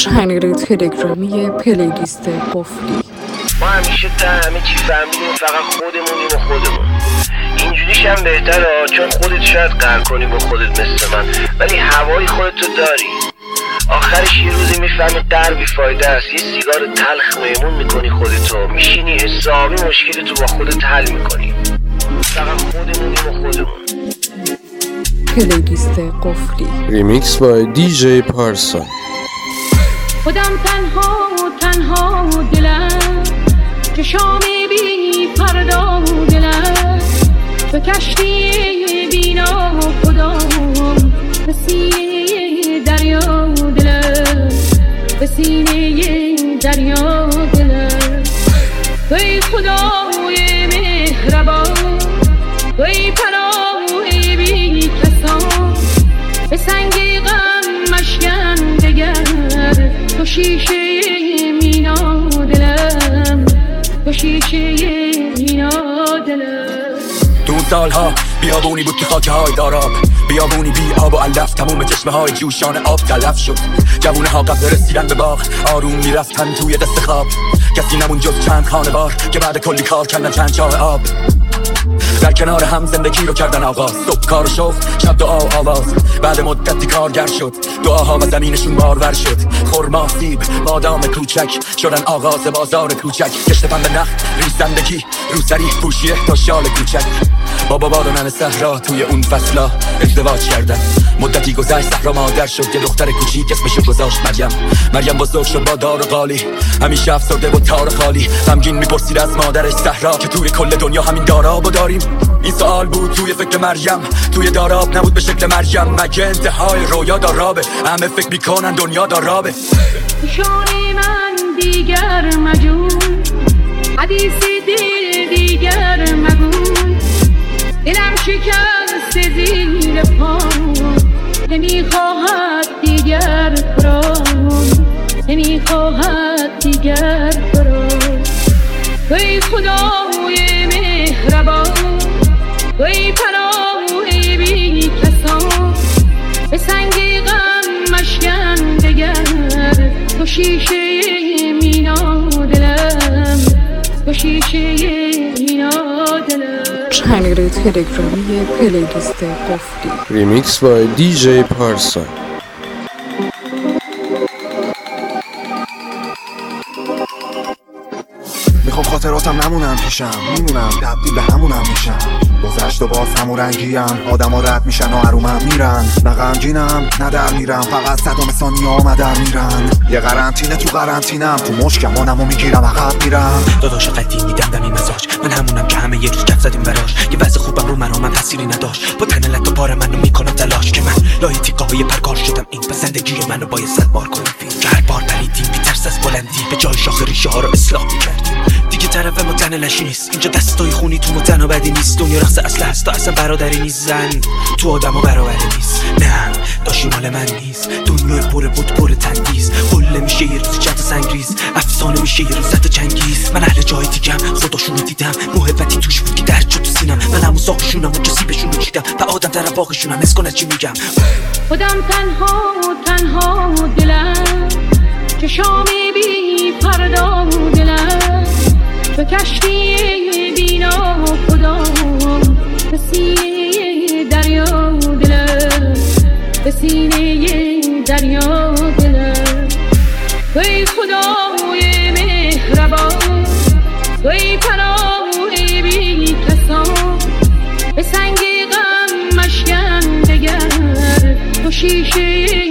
چنل تلگرامی پلیلیست قفلی. ما همیشه همه چی فهمیدیم، فقط خودمونیم و خودمون. اینجوریش هم بهتره، چون خودت شاید قهر کنی با خودت مثل من، ولی هوای خودتو داری. آخرش یه روزی میفهمی قهر بیفایده است. یه سیگار تلخ میمون میکنی خودتو، میشینی حسابی مشکلتو با خودت حل میکنی. فقط خودمونیم و خودمون. پلیلیست قفلی. ریمیکس با دیجی پارسا. خودم تنها دلم، چشامی بی فردا دلم، به کشتی بینا خودم، به سینه دریا دلم، به سینه دریا دلم. توی خدای مهربان، توی پناه بی کسان، به سنگ غم مشکن دگر، تو شیشه مینا دلم، تو شیشه مینا دلم. تو سالها بیابونی بود که خاکه های داراب، بیابونی بی آب و علف، تموم چشمه های جوشان آب تلف شد. جوونه ها قبل رسیدن به باغ آروم میرفتن توی دست خواب، کسی نمون جز چند خانه بار که بعد کلی کار کردن چند چاه آب. در کنار هم زندگی رو کردن آغاز، صبح کار و شغل، شب دعا و آواز. بعد مدتی کارگر شد، دعاها و زمینشون بارور شد. خرما، سیب، بادام کوچک شدن آغاز بازار کوچک. کشت پنبه نخ، ریزندگی، روسری پوشی تا شال کوچک. بابا و ننه صحرا توی اون فصلا ازدواج کردن. مدتی گذشت صحرا مادر شد، یه دختر کوچیک اسمشو گذاشت مریم بزرگ شد با دار و قالی، همیشه افسرده و تار خالی. غمگین میپرسید از مادرش صحرا که توی کل دنیا همین دارابو داریم. این سوال بود توی فکر مریم، توی داراب نبود به شکل مریم. مگه انتهای رویا دارابه؟ همه فکر میکنن دنیا دارابه. شانه من دیگر مجون، حدیثی دل دیگر مگون. دلم شکست زیر پام، نمیخواهد دیگر برام، نمیخواهد دیگر برام. توی خدای مهربان، توی پناه بی کسان، به سنگ غم مشکن دگر، تو شیشه مینا دلم، تو شیشه مینا دلم. چنل تلگرامی پلیلیست قفلی. ریمیکس با دیجی پارسا. میخوام خاطراتم نمونم پیشم، میمونم تبدیل به همونم میشم. گذشت و باز همون رنگیم، آدم ها رد میشن و ارومم میرن. نه غمگینم نه در میرم، فقط صدام ثانیه آمدن میرن. یه قرنطینه تو قرنطینم، تو مشکمانمو میگیرم عقب میرم. داداش قدیمی دمدمی مزاج، من همونم که همه یه روز کف زدیم براش. یه وضع خوبم رو من تأثیری نداشت، با تن لط و پاره منو میکنم تلاش که من لای تیکه های پرکار شدم. این پس زندگی منو باید 100 بار کنیم فیلم که هر بار پریدیم بی ترس از بلندی، به جای شاخ ریشه ها رو اصلاح میکردیم. دیگه طرف ما تن لشی نیست، اینجا دستای خونی تو متن و بدی نیست. دنیا رقص اصل هست، اصلا برادری نیست. زن تو آدم و برابری نیست. نه داشی مال من نیست، دنیای پره بود پره تندیز. قله میشه یه روز چند سنگریز، افسانه میشه یه روز زد چنگیز. من اهل جای دیگم، خداشونو دیدم، محبتی توش بود که درد شد تو سینم. من همون ساقشونم و جسیبشونو چیدم و آدم در باقشونم. اسکن از چی میگم؟ خودم تنها دلم، چشامی بی فردا دلم، به کشتی بینا خودم، به سینه دریا دلم، به سینه دریا دلم. توی خدای مهربان، توی پناه بی کسان، به سنگ غم مشکن دگر، تو شیشه